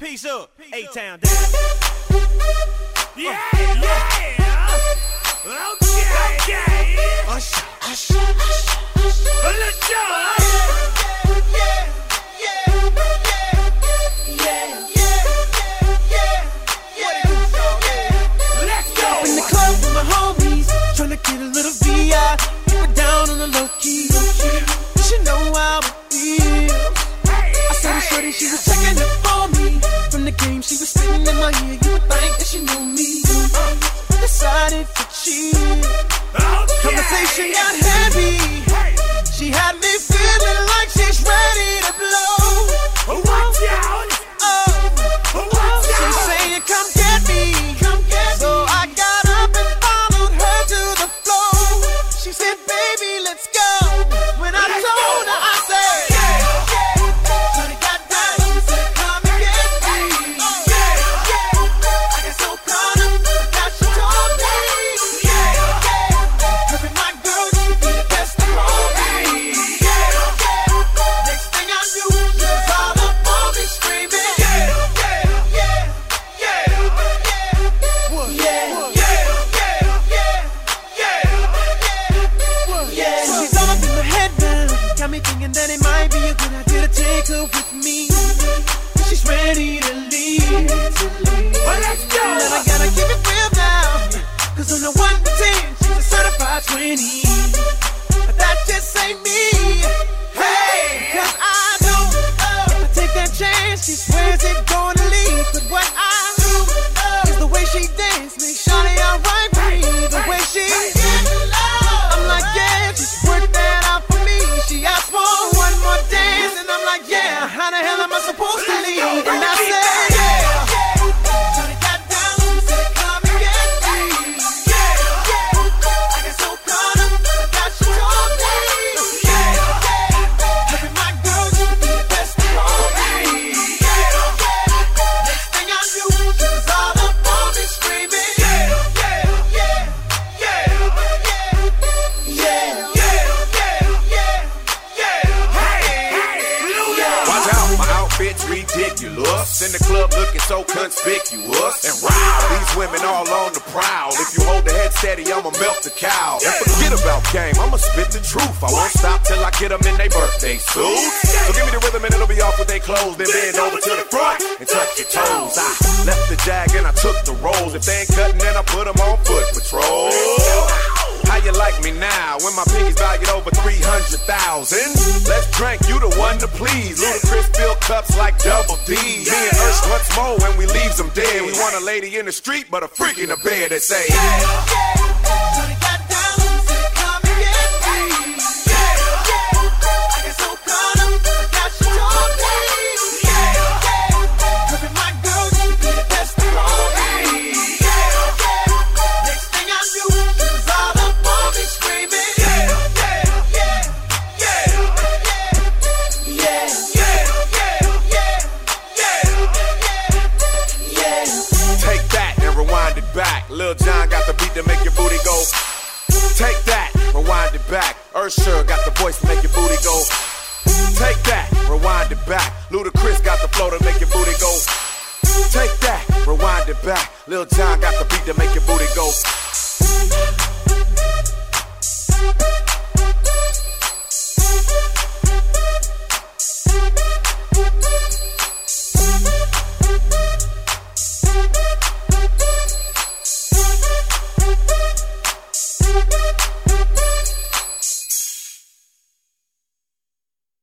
Peace up, A-Town down. Yeah, yeah. Okay. Usher, usher, usher. Let's go. In the club with my homies, tryna get a little VI. Keep it down on the low key. You should know how it feels. I saw the shorty, she was checking up for me. From the game, she was sitting in my ear. You would think that she knew me. Decided to cheat. Conversation got heavy. She had me feeling like she's ready to blow. Watch out. She's saying, come get me. So I got up and followed her to the floor. She said, baby, let's go. When I told her, I said, shorty got down, she said, come and get me. I got so caught up that she told me. Her and my girl, she be the best of all me. Next thing I knew, she was all up on me screaming. She's all up in my head now. Got me thinking that it might be a good idea to take her with me. She's ready to leave. Well, let's go. And I gotta keep it real now. Cause on the 1 to 10, she's a certified 20. But that just ain't me. Hey! Cause I know if I take that chance, she swears it's gonna leave. But what I do is the way she dance makes Shawty alright with me. The way she I'm like, yeah, just work that out for me. She asked for one more dance, and I'm like, yeah, how the hell am I supposed to leave? And I said, yeah. Shawty got down, she said, come and get me. I got so caught up that she told me. Her and my girl, she be the best of all me. Next thing I knew, she was all up on me screaming. Watch out, my outfit's ridiculous. In the club looking so conspicuous. And wow, these women all on the prowl. If you hold the head steady, I'ma melt the cow. And forget about game, I'ma spit the truth. I won't stop till I get them in their birthday suits. So give me the rhythm and it'll be off with they clothes. Then bend over to the front and touch your toes. I left the jag and I took the rolls. If they ain't cutting, then I put them on foot patrol. How you like me now when my pinky's valued over 300,000? Let's drink, you the one to please. Ludacris fill cups like Double D. Me and Ursh once more when we leaves them dead. We want a lady in the street, but a freak in the bed that say, Shorty got down, she said, come and get me. I got so caught up that she told me. Her and my girl, she be the best of all me. Next thing I knew, she was all up on me screaming. take that and rewind it back. Lil Jon got the beat to make your booty go. Take that, rewind it back. Usher got the voice to make your booty go. Take that, rewind it back. Ludacris got the flow to make your booty go. Take that, rewind it back. Lil Jon got the beat to make your booty go.